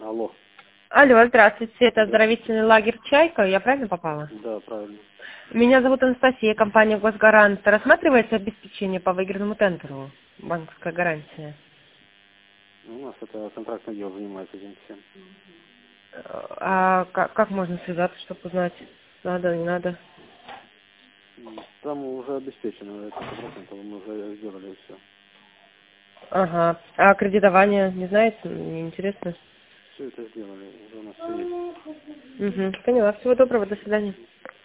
Алло. Алло, здравствуйте, это Да, оздоровительный лагерь «Чайка», я правильно попала? да, правильно. Меня зовут Анастасия, компания «Госгарант». Рассматривается обеспечение по выигранному тендеру? Банковская гарантия. У нас это контрактный отдел занимается этим всем. А как можно связаться, чтобы узнать, надо, не надо? Там уже обеспечено, это 100%, мы уже сделали все. Ага. А кредитование, не знаете, мне интересно. Все это сделали, уже у нас все есть. Угу. Поняла. Всего доброго, до свидания.